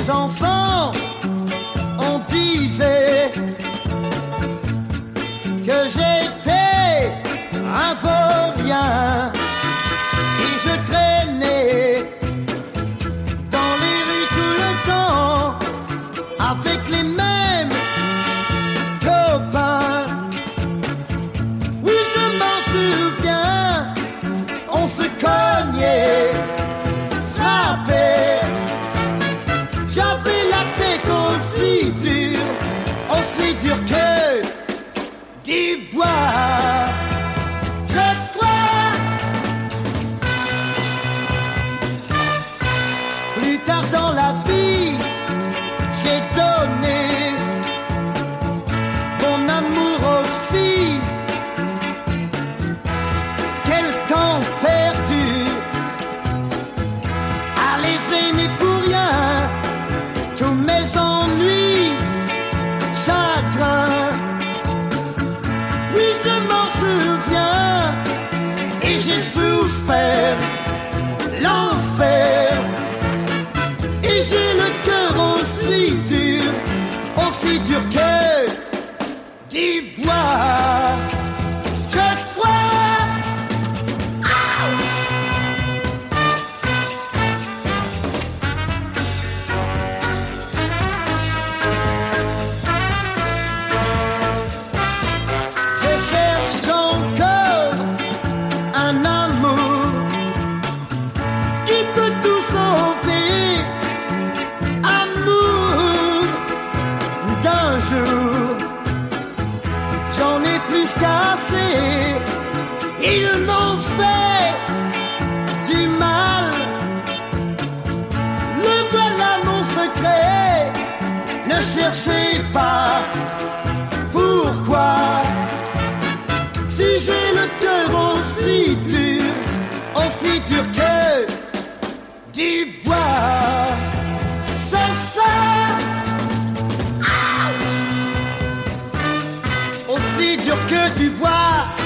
mes enfants, on disait que j'étais un vaurien et je traînais dans les rues tout le temps avec les mêmes copains. Oui, je m'en souviens, on se cognait, frappait. J'avais la tête aussi dure que du bois. Je crois. Plus tard dans la vie, j'ai donné mon amour aux filles. Quel temps perdu à les aimer pour rien. Tous mes ennuis, chagrins, oui je m'en souviens. Et j'ai souffert l'enfer. Et j'ai le cœur aussi dur que du bois. Je crois. J'en ai plus qu'assez. Ils m'ont fait du mal. Le voilà mon secret. Ne cherchez pas pourquoi. Si j'ai le cœur aussi dur que du bois. C'est ça. Aussi dur que du bois.